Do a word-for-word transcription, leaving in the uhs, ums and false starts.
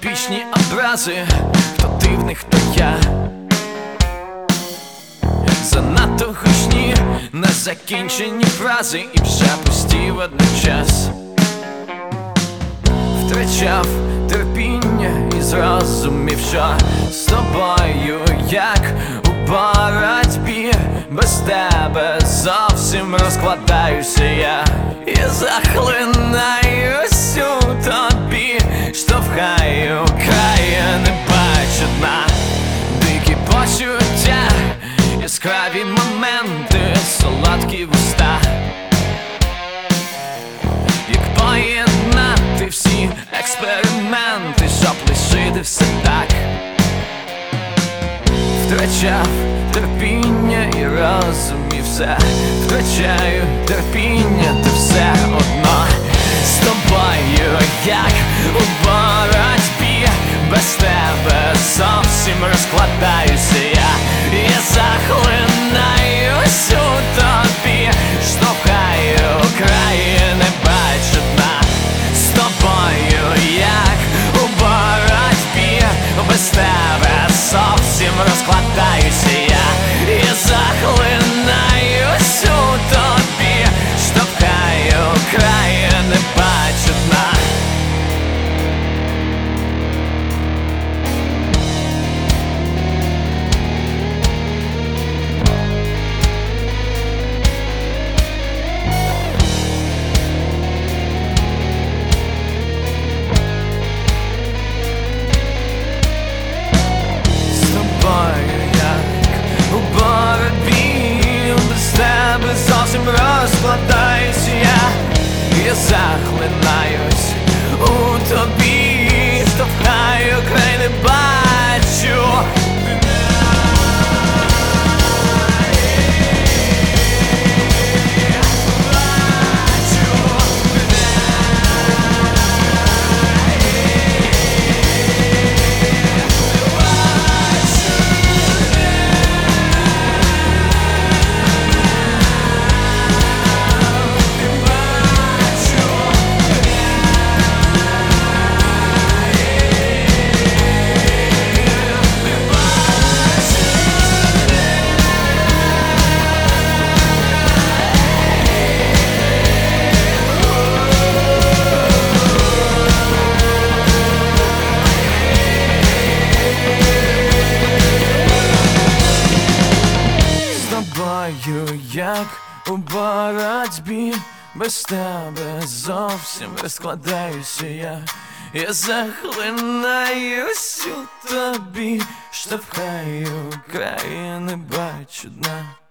епічні образи, хто ти в них, хто я. Занадто гучні, незакінчені фрази і вже пусті водночас. Втрачав терпіння і зрозумів, що з тобою як у боротьбі. Без тебе зовсім розкладаюся я і захлинаюсь у тобі, штовхаю край, не бачу дна. Дикі почуття, яскраві моменти, солодкі вуста. Як поєднати всі експерименти, щоб лишити все так. Втрачав терпіння і розумів все. Втрачаю терпіння, та все одно з тобою як у боротьбі. Без тебе зовсім розкладаюся я і захлинаюсь у тобі, штовхаю край, не бачу дна. З тобою як у боротьбі. Без тебе зовсім розкладаюся я і захлинаюсь у тобі, штовхаю край, не бачу дна. Зовсім розкладаюсь я і захлинаюсь у тобі, штовхаю край, не бачу. Як у боротьбі, без тебе зовсім розкладаюся я і захлинаюсь у тобі, штовхаю край, не бачу дна.